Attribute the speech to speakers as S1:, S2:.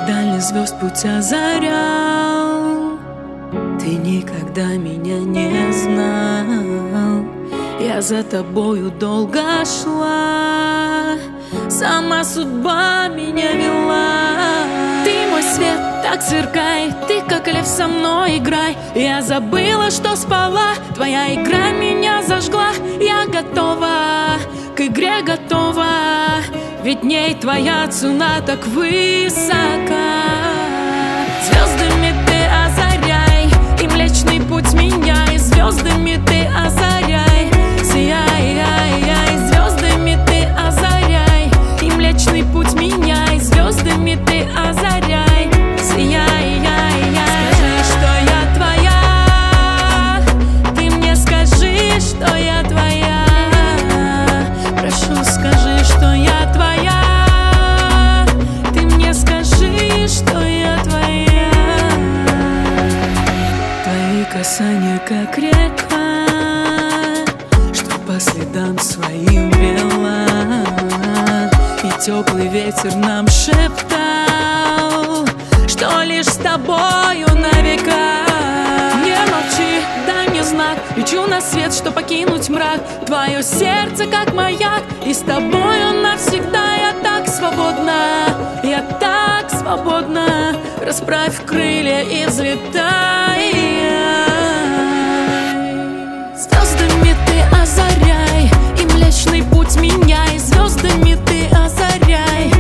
S1: дальний звезд путь озарял. Ты никогда меня не знал. Я за тобою долго шла, сама судьба меня вела. Ты мой свет, так сверкай, ты как лев со мной играй. Я забыла, что спала, твоя игра меня зажгла. Я готова, к игре готова, ведь в ней твоя цена так высока. Звездами ты озаряй, и Млечный Путь меняй. Звездами ты озаряй, сияй, звездами ты озаряй, и Млечный Путь меняй. Звездами ты озаряй, сияй, скажи, что я твоя. Ты мне скажи, что я твоя. Прошу, скажи, что я твоя. Ты мне скажи, что я твоя. Твои касания как река, что по следам своим вела, и теплый ветер нам шептал, что лишь с тобою на века. Не молчи, дай мне знак, лечу на свет, что покинуть мрак. Твое сердце как маяк, и с тобою навсегда. Я так свободна, я так свободна. Расправь крылья и взлетай. Звездами ты озаряй, и Млечный Путь меняй. Звездами ты озаряй,